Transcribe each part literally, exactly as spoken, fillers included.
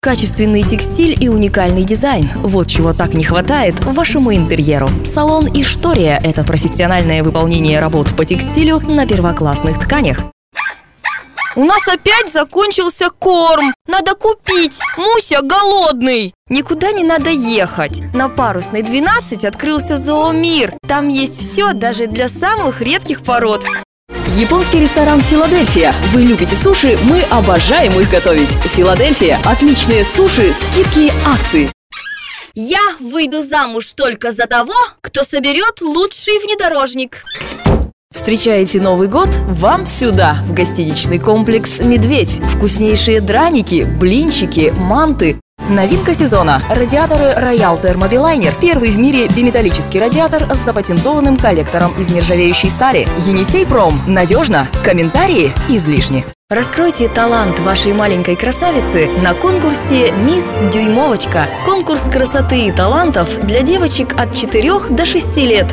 Качественный текстиль и уникальный дизайн – вот чего так не хватает вашему интерьеру. Салон «Иштория» – это профессиональное выполнение работ по текстилю на первоклассных тканях. У нас опять закончился корм. Надо купить. Муся голодный. Никуда не надо ехать. На Парусной двенадцать открылся зоомир. Там есть все даже для самых редких пород. Японский ресторан «Филадельфия». Вы любите суши, мы обожаем их готовить. «Филадельфия» – отличные суши, скидки, акции. Я выйду замуж только за того, кто соберет лучший внедорожник. Встречаете Новый год? Вам сюда, в гостиничный комплекс «Медведь». Вкуснейшие драники, блинчики, манты. Новинка сезона – радиаторы Royal Thermobiliner. Первый в мире биметаллический радиатор с запатентованным коллектором из нержавеющей стали. Енисей-Пром. Надежно. Комментарии излишни. Раскройте талант вашей маленькой красавицы на конкурсе «Мисс Дюймовочка». Конкурс красоты и талантов для девочек от четырёх до шести лет.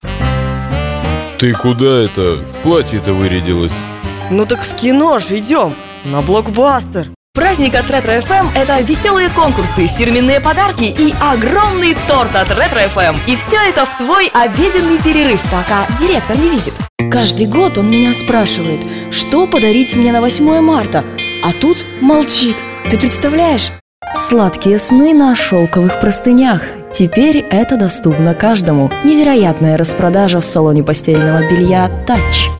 Ты куда это? В платье-то вырядилась. Ну так в кино же идем. На блокбастер. Праздник от Ретро эф эм – это веселые конкурсы, фирменные подарки и огромный торт от Ретро эф эм. И все это в твой обеденный перерыв, пока директор не видит. Каждый год он меня спрашивает, что подарить мне на восьмое марта, а тут молчит. Ты представляешь? Сладкие сны на шелковых простынях. Теперь это доступно каждому. Невероятная распродажа в салоне постельного белья «Тач».